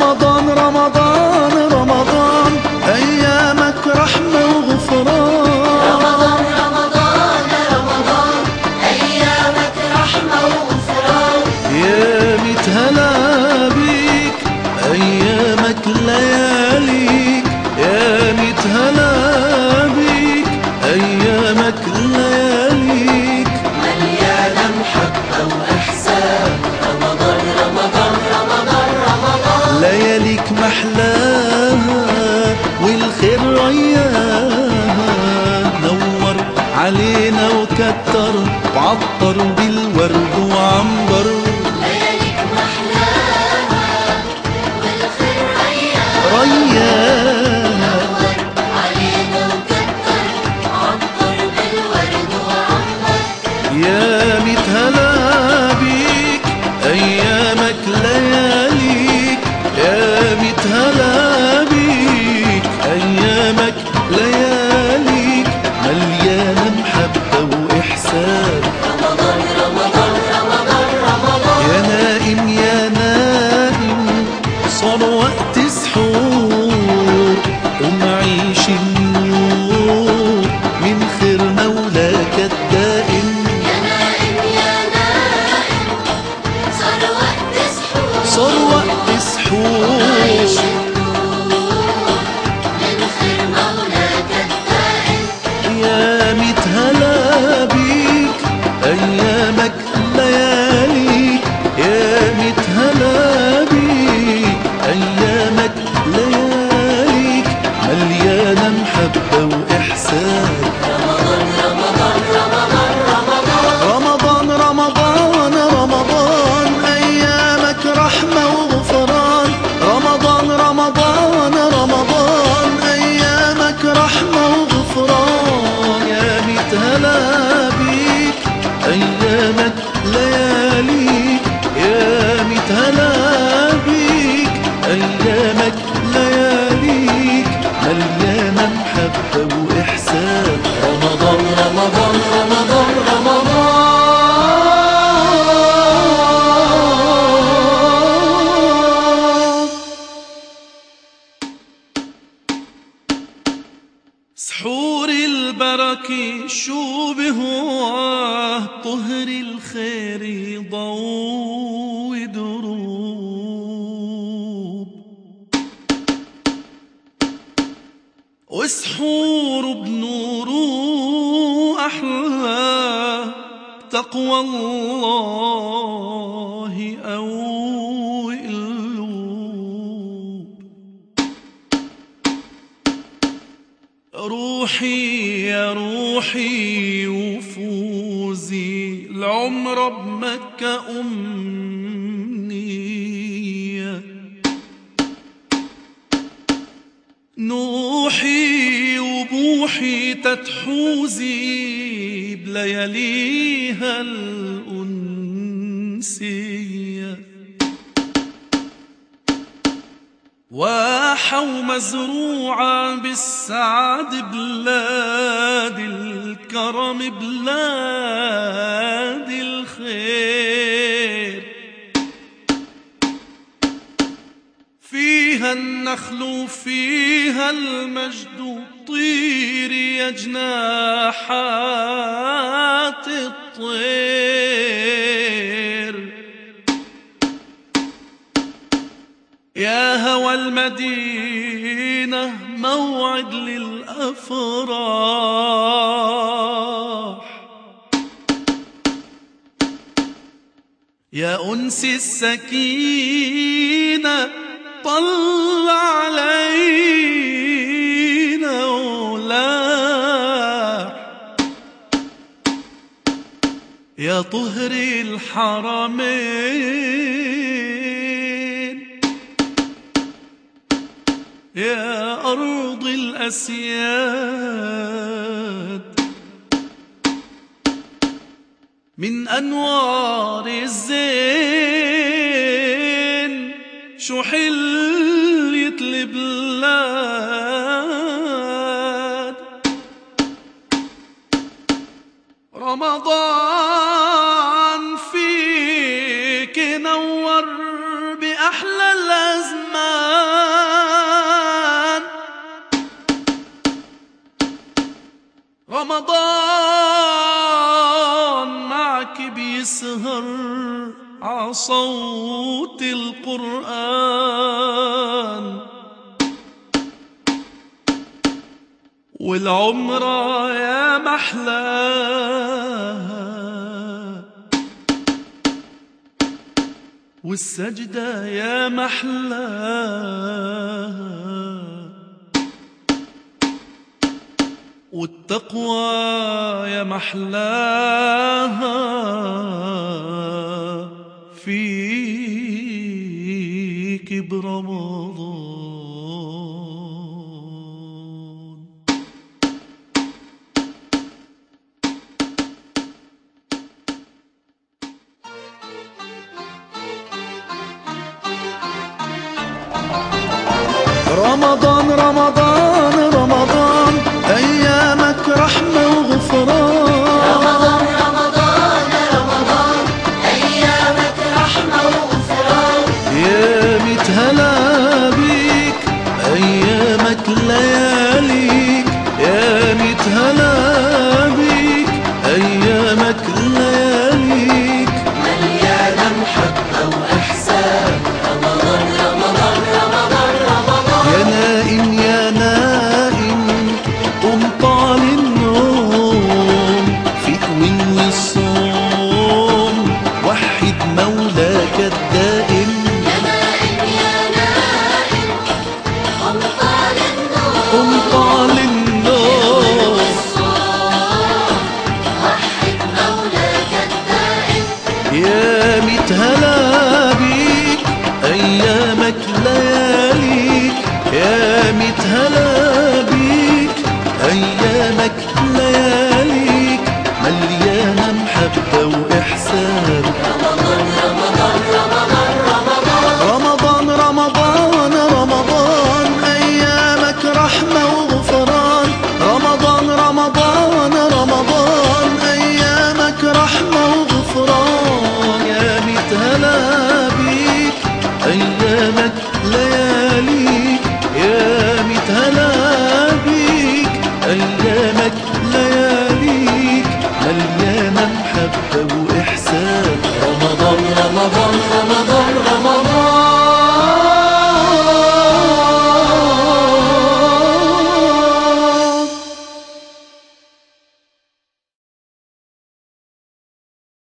رمضان رمضان رمضان أيامك رحمة وغفران. رمضان رمضان رمضان أيامك رحمة وغفران. يا متهلا بيك أيامك لياليك، يا متهلا بيك أيامك لياليك، مليانة محبة وإحسان. رمضان رمضان رمضان رمضان لياليك محلاها والخير رياها، نور علينا وكتر وعطر بالورد وعنبر. لياليك محلاها والخير رياها، رياها نور علينا وكتر عطر بالورد وعنبر. يا متهلا بيك أيامك لياليك، يا متهلا بيك أيامك لياليك، مليانة محبة وإحسان. رمضان رمضان رمضان رمضان يا نائم يا نائم صار وقت سحور، ومعيش النور من خير مولاك الدائم. يا نائم يا نائم صار وقت سحور، صار وقت سحور عيش النور من خير مولاك الدائم. يا متهلا بيك أيامك لياليك، يا متهلا بيك أيامك لياليك، مليانة محبة وإحسان. رمضان رمضان رمضان رمضان رمضان رمضان رمضان أيامك رحمة وغفران. رمضان رمضان رمضان أيامك رحمة وغفران. يا متهلا بيك أيامك لياليك، يا متهلا بيك أيامك لياليك، مليانة محبة وإحسان. رمضان رمضان رمضان رمضان سحور البركة شو بهواه، طهر الخير ضوء دروب، وسحور بنوره أحلى تقوى الله أو قلوب. روحي يا روحي وفوزي العمر بمكة أمنية، نوحي وبوحي تتحوزي بلياليها الأنسية. واحة ومزروعة بالسعد بلاد الكرم، بلاد الخير، فيها النخل وفيها المجد، طير يا جناحات الطير. يا هوى المدينة موعد للأفراح، يا أنس السكينة طل علينا ولاح، يا طهر الحرمين، يا أرض الأسياد. من أنوار الزين شو حلية البلاد. رمضان فيك نور بأحلى الأزمان، مع صوت القرآن، والعمرة يا محلاها، والسجدة يا محلاها، والتقوى يا محلاها فيك برمضان. رمضان رمضان رمضان، أيامك رحمة وغفران.